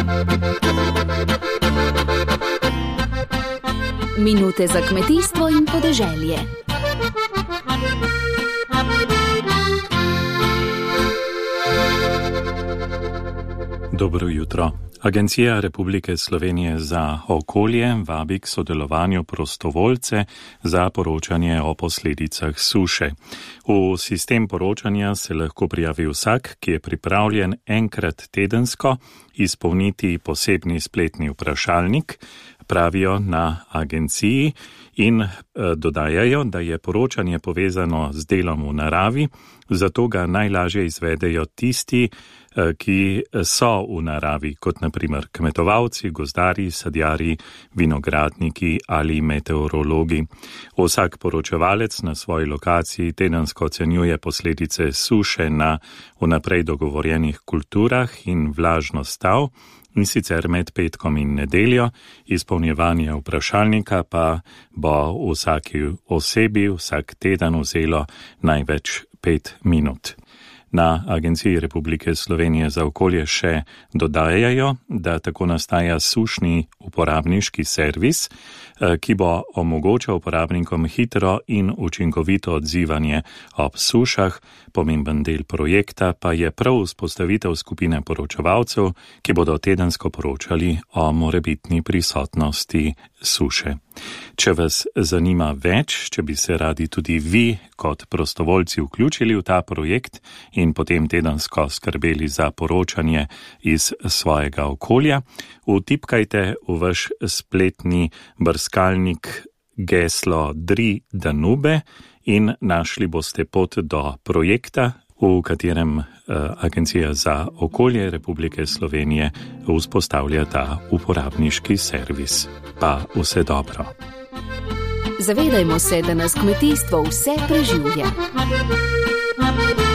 Minute za kmetijstvo in podeželje. Dobro jutro. Agencija Republike Slovenije za okolje vabi k sodelovanju prostovoljce za poročanje o posledicah suše. V sistem poročanja se lahko prijavi vsak, ki je pripravljen enkrat tedensko izpolniti posebni spletni vprašalnik, pravijo na agenciji in dodajajo, da je poročanje povezano z delom v naravi, zato ga najlažje izvedejo tisti, ki so v naravi, kot na primer kmetovalci, gozdarji, sadjarji, vinogradniki ali meteorologi. Vsak poročevalec na svoji lokaciji tedensko ocenjuje posledice suše na vnaprej dogovorjenih kulturah in vlažnost tal, in sicer med petkom in nedeljo. Izpolnjevanje vprašalnika pa bo vsaki osebi vsak teden vzelo največ 5 minut. Na Agenciji Republike Slovenije za okolje še dodajajo, da tako nastaja sušni uporabniški servis, ki bo omogočal uporabnikom hitro in učinkovito odzivanje ob sušah. Pomemben del projekta pa je prav vzpostavitev skupine poročevalcev, ki bodo tedensko poročali o morebitni prisotnosti suše. Če vas zanima več, če bi se radi tudi vi kot prostovoljci vključili v ta projekt in potem tedensko skrbeli za poročanje iz svojega okolja, vtipkajte v vaš spletni brskalnik geslo Dri Danube in našli boste pot do projekta, v katerem Agencija za okolje Republike Slovenije vzpostavlja ta uporabniški servis. Pa vse dobro. Zavedajmo se, da nas kmetijstvo vse preživlja.